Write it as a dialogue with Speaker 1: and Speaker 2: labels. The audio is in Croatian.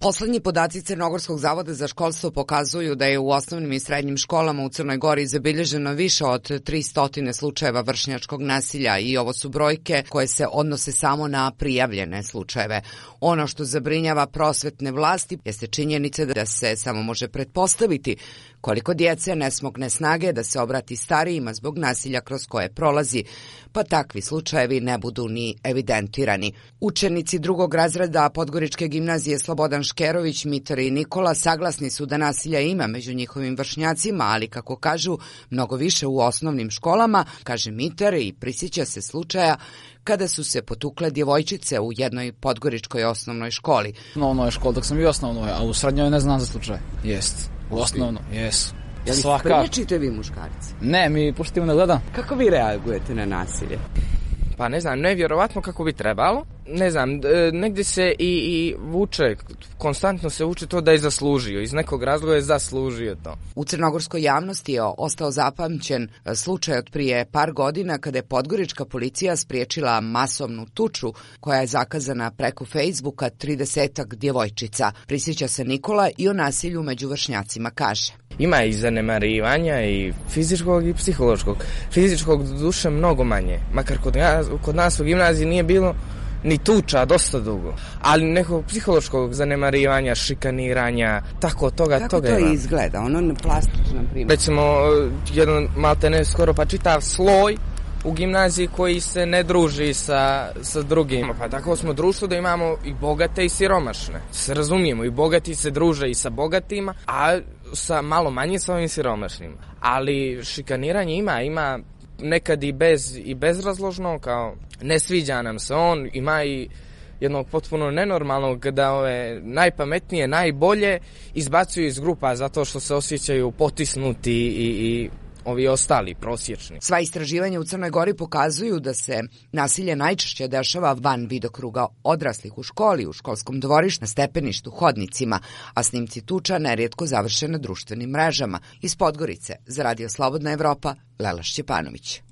Speaker 1: Poslednji podaci Crnogorskog zavoda za školstvo pokazuju da je u osnovnim i srednjim školama u Crnoj Gori zabilježeno više od 300 slučajeva vršnjačkog nasilja i ovo su brojke koje se odnose samo na prijavljene slučajeve. Ono što zabrinjava prosvetne vlasti jeste činjenica da se samo može pretpostaviti koliko djece ne smogne snage da se obrati starijima zbog nasilja kroz koje prolazi, pa takvi slučajevi ne budu ni evidentirani. Učenici drugog razreda Podgoričke gimnazije Slobodan Škerović, Mitar i Nikola saglasni su da nasilja ima među njihovim vršnjacima, ali kako kažu, mnogo više u osnovnim školama, kaže Mitar i prisjeća se slučaja kada su se potukle djevojčice u jednoj podgoričkoj osnovnoj školi.
Speaker 2: U osnovnoj školi, dok sam i osnovnoj, a u srednjoj ne znam za slučaj. Jest. U osnovno, jesu.
Speaker 1: Je li spriječite vi muškarci?
Speaker 2: Ne, mi puštimo ne gledam.
Speaker 1: Kako vi reagujete na nasilje?
Speaker 3: Pa ne znam, nevjerovatno kako bi trebalo. Ne znam, negdje se i vuče, konstantno se vuče to da je zaslužio. Iz nekog razloga je zaslužio to.
Speaker 1: U crnogorskoj javnosti je ostao zapamćen slučaj od prije par godina kada je podgorička policija spriječila masovnu tuču koja je zakazana preko Facebooka 30-ak djevojčica. Prisjeća se Nikola i o nasilju među vršnjacima kaže.
Speaker 3: Ima i zanemarivanja i fizičkog i psihološkog. Fizičkog duše mnogo manje. Makar kod nas u gimnaziji nije bilo ni tuča dosta dugo. Ali nekog psihološkog zanemarivanja, šikaniranja, tako toga.
Speaker 1: Kako to izgleda? Ono plastično, na primjer.
Speaker 3: Recimo, jedan maltene skoro pa čitav sloj u gimnaziji koji se ne druži sa drugim. Pa tako smo društvo da imamo i bogate i siromašne. Se razumijemo, i bogati se druže i sa bogatima, a sa malo manje sa ovim siromašnima. Ali šikaniranje ima nekad i bezrazložno, kao ne sviđa nam se on, ima i jednog potpuno nenormalnog da ove najpametnije, najbolje izbacuju iz grupa zato što se osjećaju potisnuti i ovi ostali prosječni.
Speaker 1: Sva istraživanja u Crnoj Gori pokazuju da se nasilje najčešće dešava van vidokruga odraslih u školi, u školskom dvorištu, na stepeništu, hodnicima, a snimci tuča nerijetko završe na društvenim mrežama. Iz Podgorice, za Radio Slobodna Evropa, Lela Šćepanović.